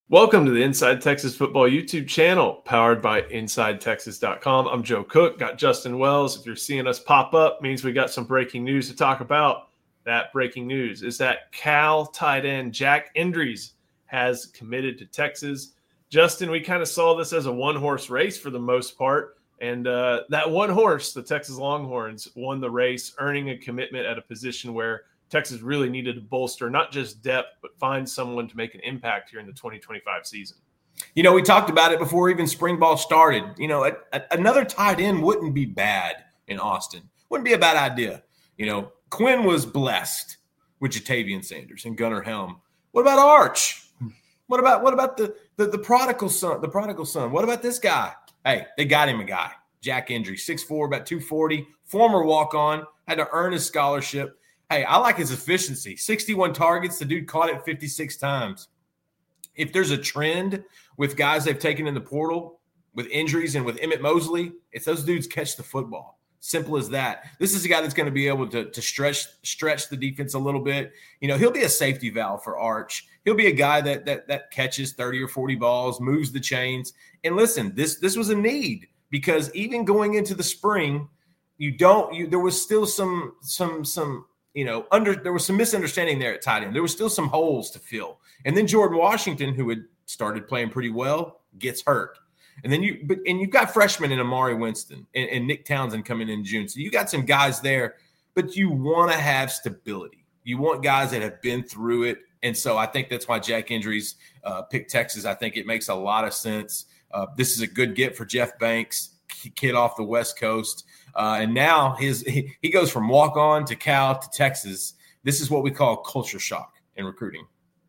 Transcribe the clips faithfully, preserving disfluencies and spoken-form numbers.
Welcome to the Inside Texas Football YouTube channel, powered by inside texas dot com. I'm Joe Cook, got Justin Wells. If you're seeing us pop up, means we got some breaking news to talk about. That breaking news is that Cal tight end Jack Endries has committed to Texas. Justin, we kind of saw this as a one-horse race for the most part, and uh, that one horse, the Texas Longhorns, won the race, earning a commitment at a position where Texas really needed to bolster not just depth, but find someone to make an impact here in the twenty twenty-five season. You know, we talked about it before even spring ball started. You know, a, a, another tight end wouldn't be bad in Austin. Wouldn't be a bad idea. You know, Quinn was blessed with Jatavian Sanders and Gunnar Helm. What about Arch? What about what about the, the the prodigal son? The prodigal son. What about this guy? Hey, they got him a guy. Jack Endries, six foot four, about two forty, former walk-on, had to earn his scholarship. Hey, I like his efficiency. sixty-one targets. The dude caught it fifty-six times. If there's a trend with guys they've taken in the portal with injuries and with Emmett Mosley, it's those dudes catch the football. Simple as that. This is a guy that's going to be able to, to stretch stretch the defense a little bit. You know, he'll be a safety valve for Arch. He'll be a guy that that that catches thirty or forty balls, moves the chains. And listen, this this was a need because even going into the spring, you don't you there was still some some some You know, under there was some misunderstanding there at tight end. There was still some holes to fill. And then Jordan Washington, who had started playing pretty well, gets hurt. And then you but and you've got freshmen in Amari Winston and, and Nick Townsend coming in June. So you got some guys there, but you want to have stability. You want guys that have been through it. And so I think that's why Jack Endries uh, picked Texas. I think it makes a lot of sense. Uh, this is a good get for Jeff Banks, kid off the West Coast. Uh, and now his he, he goes from walk-on to Cal to Texas. This is what we call culture shock in recruiting.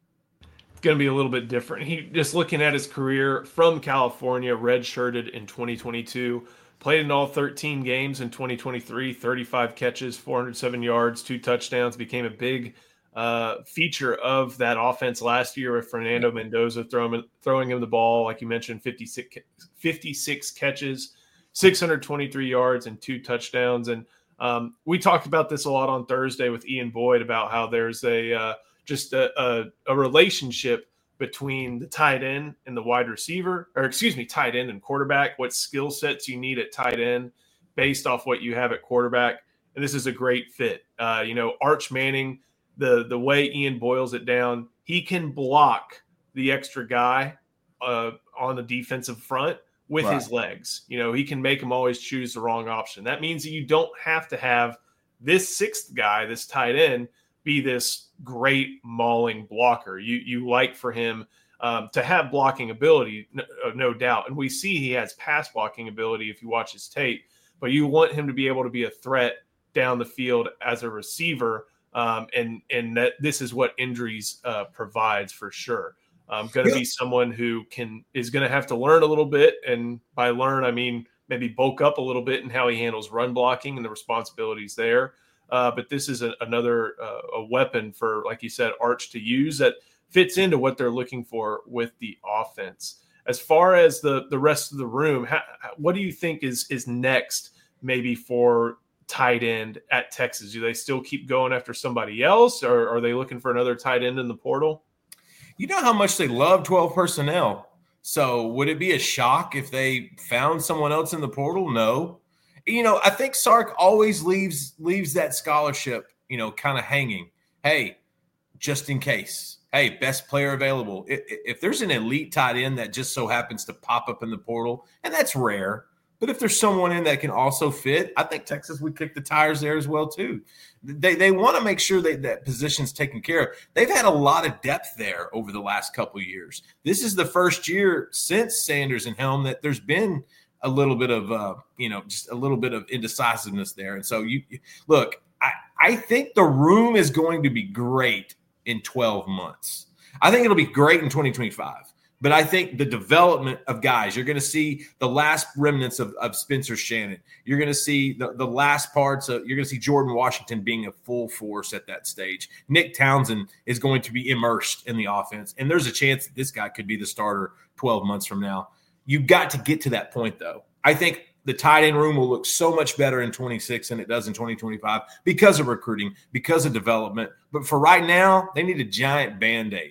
It's going to be a little bit different. He just looking at his career from California, redshirted in twenty twenty-two, played in all thirteen games in twenty twenty-three, thirty-five catches, four hundred seven yards, two touchdowns, became a big uh, feature of that offense last year with Fernando Mendoza throwing, throwing him the ball, like you mentioned, fifty-six, fifty-six catches, six hundred twenty-three yards and two touchdowns. And um, we talked about this a lot on Thursday with Ian Boyd about how there's a uh, just a, a, a relationship between the tight end and the wide receiver, or excuse me, tight end and quarterback, what skill sets you need at tight end based off what you have at quarterback. And this is a great fit. Uh, you know, Arch Manning, the, the way Ian boils it down, he can block the extra guy uh, on the defensive front with right. his legs. You know, he can make him always choose the wrong option. That means that you don't have to have this sixth guy, this tight end, be this great mauling blocker. You you like for him um, to have blocking ability, no, no doubt. And we see he has pass blocking ability if you watch his tape, but you want him to be able to be a threat down the field as a receiver. Um, and, and that this is what Endries uh, provides for sure. Um, going to be someone who can is going to have to learn a little bit, and by learn I mean maybe bulk up a little bit in how he handles run blocking and the responsibilities there. Uh, but this is a, another uh, a weapon for, like you said, Arch to use that fits into what they're looking for with the offense. As far as the the rest of the room, how, what do you think is is next maybe for tight end at Texas? Do they still keep going after somebody else, or are they looking for another tight end in the portal? You know how much they love twelve personnel. So would it be a shock if they found someone else in the portal? No. You know, I think Sark always leaves leaves that scholarship, you know, kind of hanging. Hey, just in case. Hey, best player available. If, if there's an elite tight end that just so happens to pop up in the portal, and that's rare, but if there's someone in that can also fit, I think Texas would kick the tires there as well too. They they want to make sure they, that position's taken care of. They've had a lot of depth there over the last couple of years. This is the first year since Sanders and Helm that there's been a little bit of, uh, you know, just a little bit of indecisiveness there. And so you look, I, I think the room is going to be great in twelve months. I think it'll be great in twenty twenty-five. But I think the development of guys, you're going to see the last remnants of, of Spencer Shannon. You're going to see the, the last parts of – you're going to see Jordan Washington being a full force at that stage. Nick Townsend is going to be immersed in the offense, and there's a chance that this guy could be the starter twelve months from now. You've got to get to that point, though. I think the tight end room will look so much better in twenty-six than it does in twenty twenty-five because of recruiting, because of development. But for right now, they need a giant Band-Aid.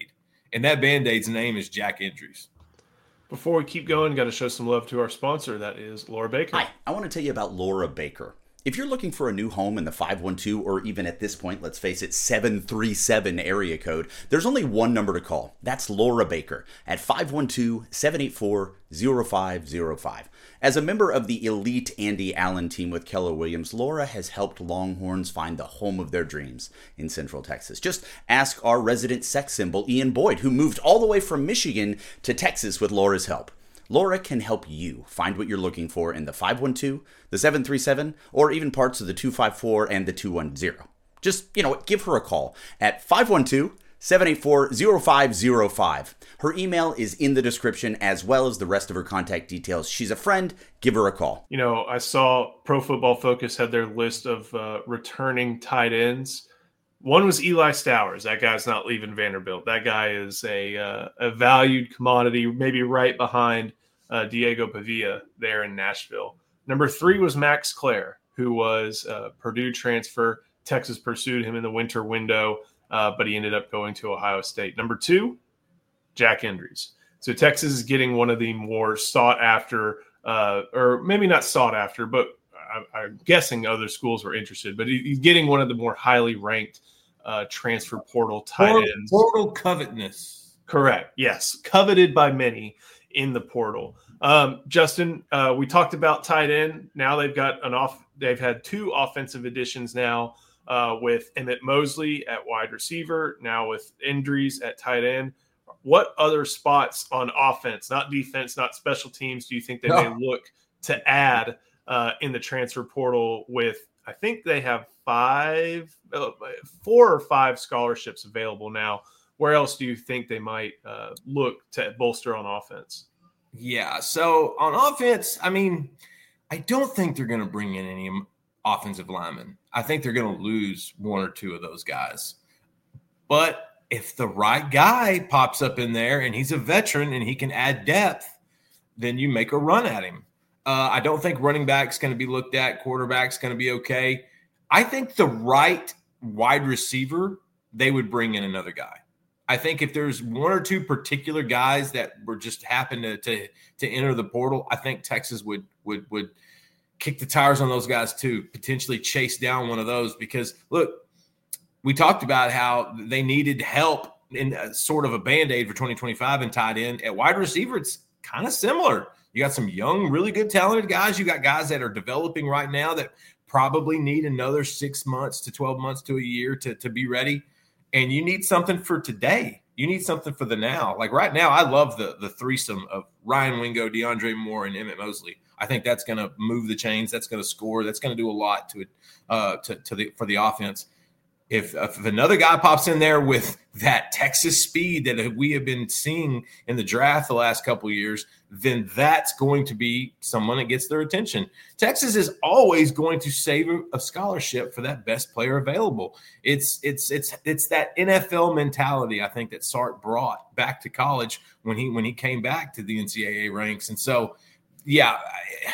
And that Band-Aid's name is Jack Endries. Before we keep going, got to show some love to our sponsor. That is Laura Baker. Hi, I want to tell you about Laura Baker. If you're looking for a new home in the five one two or even at this point, let's face it, seven three seven area code, there's only one number to call. That's Laura Baker at five one two, seven eight four, zero five zero five. As a member of the elite Andy Allen team with Keller Williams, Laura has helped Longhorns find the home of their dreams in Central Texas. Just ask our resident sex symbol, Ian Boyd, who moved all the way from Michigan to Texas with Laura's help. Laura can help you find what you're looking for in the five one two, the seven three seven, or even parts of the two five four and the two one zero. Just, you know, give her a call at five one two, seven eight four, zero five zero five. Her email is in the description as well as the rest of her contact details. She's a friend. Give her a call. You know, I saw Pro Football Focus had their list of uh, returning tight ends. One was Eli Stowers. That guy's not leaving Vanderbilt. That guy is a uh, a valued commodity, maybe right behind uh, Diego Pavia there in Nashville. Number three was Max Clare, who was a Purdue transfer. Texas pursued him in the winter window, uh, but he ended up going to Ohio State. Number two, Jack Endries. So Texas is getting one of the more sought after, uh, or maybe not sought after, but I, I'm guessing other schools were interested, but he, he's getting one of the more highly ranked uh, transfer portal tight Portal, ends. portal covetousness. Correct. Yes. Coveted by many in the portal. Um, Justin, uh, we talked about tight end. Now they've got an off, they've had two offensive additions now uh, with Emmett Mosley at wide receiver, now with Endries at tight end. What other spots on offense, not defense, not special teams, do you think they No. may look to add uh, in the transfer portal with, I think they have five, uh, four or five scholarships available now. Where else do you think they might uh, look to bolster on offense? Yeah. So on offense, I mean, I don't think they're going to bring in any offensive linemen. I think they're going to lose one or two of those guys. But if the right guy pops up in there and he's a veteran and he can add depth, then you make a run at him. Uh, I don't think running back's going to be looked at. Quarterback's going to be okay. I think the right wide receiver, they would bring in another guy. I think if there's one or two particular guys that were just happen to, to to enter the portal, I think Texas would would would kick the tires on those guys too, potentially chase down one of those. Because look, we talked about how they needed help in a, sort of a Band-Aid for twenty twenty-five and tied in at wide receiver. It's kind of similar. You got some young, really good, talented guys. You got guys that are developing right now that probably need another six months to twelve months to a year to, to be ready. And you need something for today. You need something for the now. Like right now, I love the the threesome of Ryan Wingo, DeAndre Moore, and Emmett Mosley. I think that's going to move the chains. That's going to score. That's going to do a lot to it uh, to, to the for the offense. If, if another guy pops in there with that Texas speed that we have been seeing in the draft the last couple of years, then that's going to be someone that gets their attention. Texas is always going to save a scholarship for that best player available. It's it's it's it's that N F L mentality, I think, that Sark brought back to college when he when he came back to the N C double A ranks. And so, yeah, I,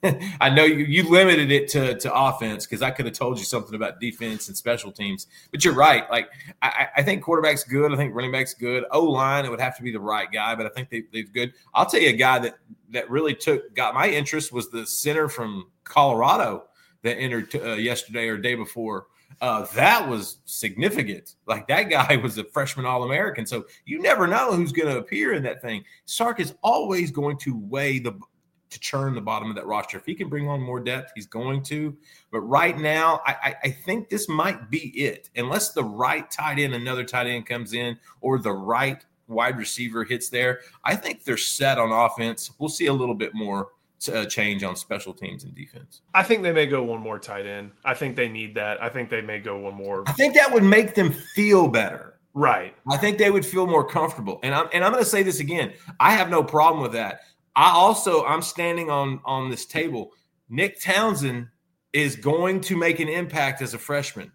I know you, you limited it to, to offense because I could have told you something about defense and special teams. But you're right. Like I, I think quarterback's good. I think running back's good. O-line, it would have to be the right guy, but I think they, they're good. I'll tell you a guy that that really took got my interest was the center from Colorado that entered uh, yesterday or day before. Uh, that was significant. Like that guy was a freshman All-American. So you never know who's going to appear in that thing. Sark is always going to weigh the – to churn the bottom of that roster. If he can bring on more depth, he's going to. But right now, I, I, I think this might be it. Unless the right tight end, another tight end comes in, or the right wide receiver hits there, I think they're set on offense. We'll see a little bit more uh, change on special teams and defense. I think they may go one more tight end. I think they need that. I think they may go one more. I think that would make them feel better. Right. I think they would feel more comfortable. And I'm, and I'm going to say this again. I have no problem with that. I also, I'm standing on, on this table. Nick Townsend is going to make an impact as a freshman.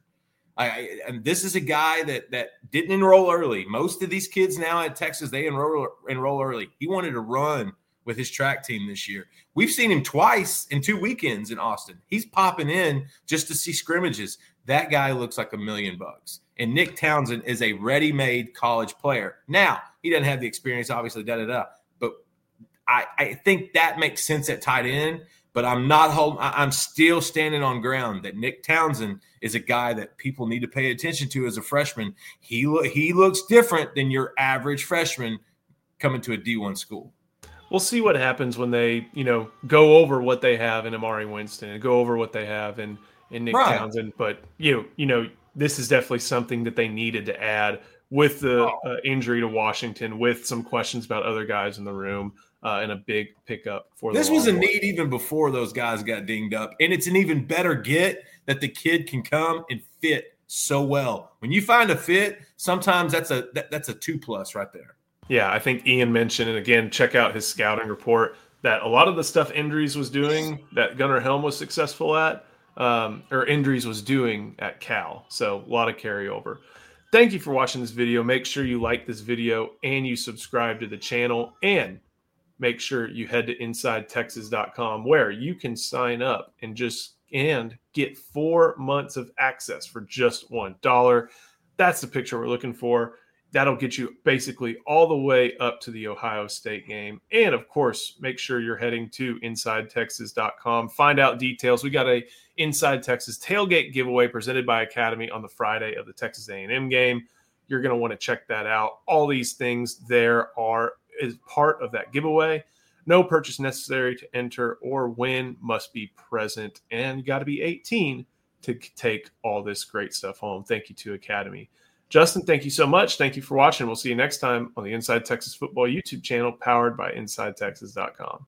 I, and this is a guy that that didn't enroll early. Most of these kids now at Texas, they enroll enroll early. He wanted to run with his track team this year. We've seen him twice in two weekends in Austin. He's popping in just to see scrimmages. That guy looks like a million bucks. And Nick Townsend is a ready-made college player. Now, he doesn't have the experience, obviously, da-da-da. But I, I think that makes sense at tight end. But I'm not holding – I'm still standing on ground that Nick Townsend is a guy that people need to pay attention to as a freshman. He, lo- he looks different than your average freshman coming to a D one school. We'll see what happens when they, you know, go over what they have in Amari Winston and go over what they have in, in Nick Right. Townsend. But, you know, you know, this is definitely something that they needed to add with the uh, injury to Washington, with some questions about other guys in the room, uh, and a big pickup for This the was a Longhorns. need even before those guys got dinged up. And it's an even better get that the kid can come and fit so well. When you find a fit, sometimes that's a that, that's a two plus right there. Yeah, I think Ian mentioned, and again, check out his scouting report, that a lot of the stuff Indries was doing that Gunnar Helm was successful at, um, or Indries was doing at Cal. So a lot of carryover. Thank you for watching this video. Make sure you like this video and you subscribe to the channel, and make sure you head to inside texas dot com where you can sign up and just and get four months of access for just one dollar. That's the picture we're looking for. That'll get you basically all the way up to the Ohio State game. And of course, make sure you're heading to inside texas dot com. Find out details. We got a Inside Texas tailgate giveaway presented by Academy on the Friday of the Texas A and M game. You're going to want to check that out. All these things there are as part of that giveaway. No purchase necessary to enter or win, must be present, and you got to be eighteen to take all this great stuff home. Thank you to Academy. Justin, thank you so much. Thank you for watching. We'll see you next time on the Inside Texas Football YouTube channel powered by inside texas dot com.